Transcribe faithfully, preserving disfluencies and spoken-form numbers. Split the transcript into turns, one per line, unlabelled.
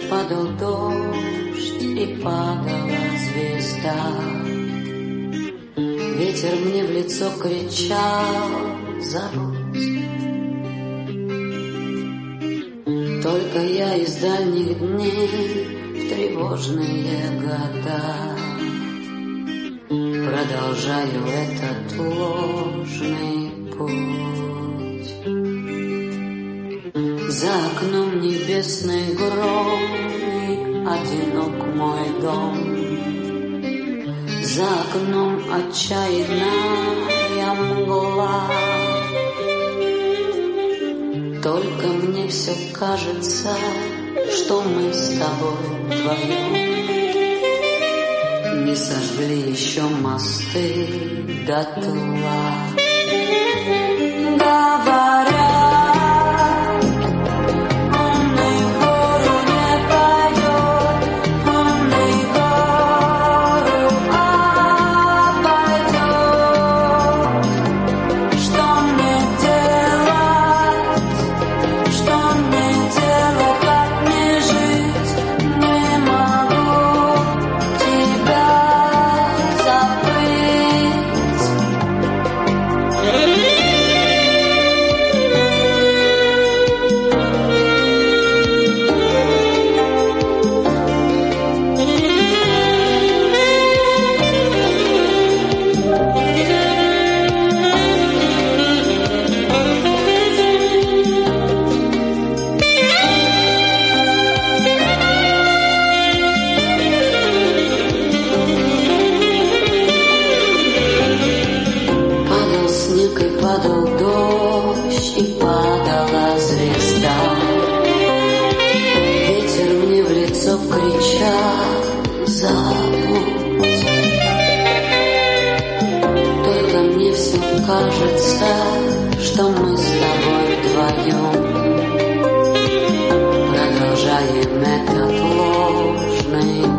падал дождь и падала звезда. Ветер мне в лицо кричал: забудь. Только я из дальних дней в тревожные года продолжаю этот ложный путь. За окном небесный гром и одинок мой дом. За окном отчаянная мгла. Только мне все кажется, что мы с тобой вдвоем не сожгли еще мосты дотла. Говорят, умный в гору не пойдет, умный гору обойдет. Что мне делать, что мне делать, как мне жить? Не могу тебя забыть. Падал снег и падал дождь, и падала звезда. Ветер мне в лицо кричал: забудь. Только мне все кажется, что мы с тобой вдвоем продолжаем этот ложный